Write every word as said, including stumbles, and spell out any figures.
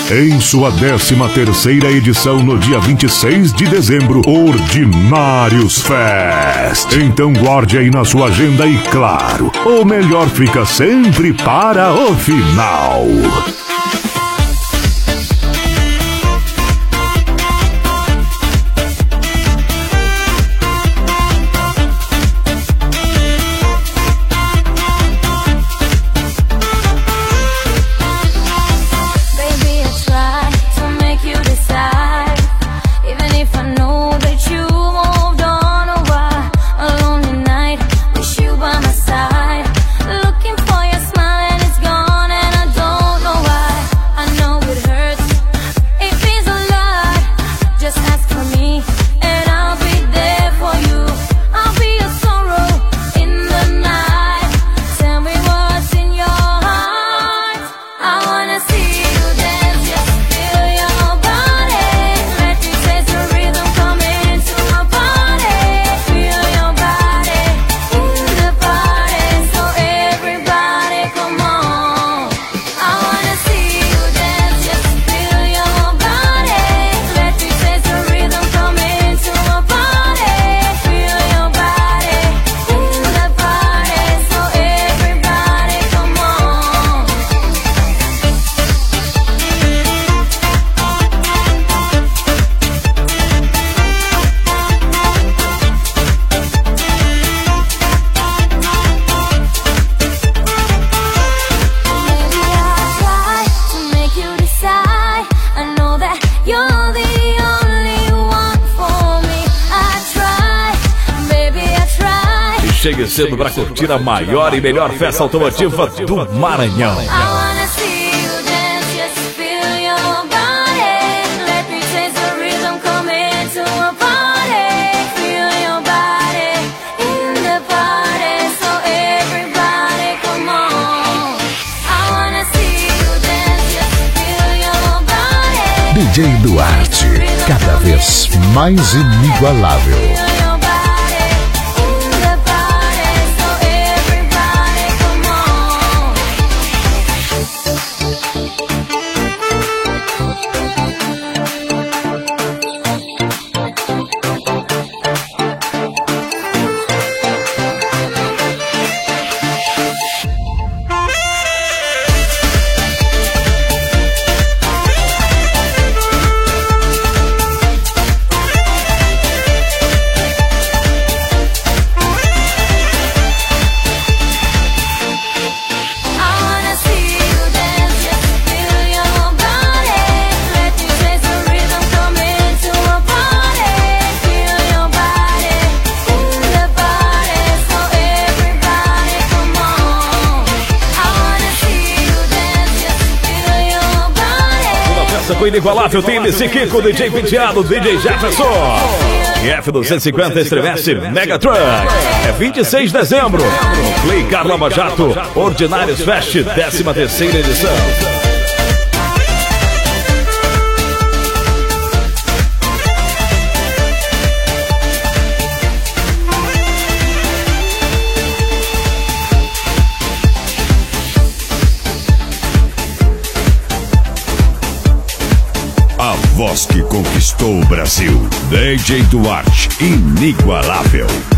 em sua décima terceira edição no dia vinte e seis de dezembro, Ordinários Fest. Então guarde aí na sua agenda e, claro, o melhor fica sempre para o final. Chegue cedo para curtir a maior e melhor festa automotiva do Maranhão. D J Duarte, cada vez mais inigualável. Com inigualável tem M C Kiko, D J Penteado, D J Jefferson. E F duzentos e cinquenta estremece Mega Truck. É vinte e seis de dezembro. Play Carla Majato, Ordinários Fest, décima terceira edição. Voz que conquistou o Brasil, D J Duarte, inigualável.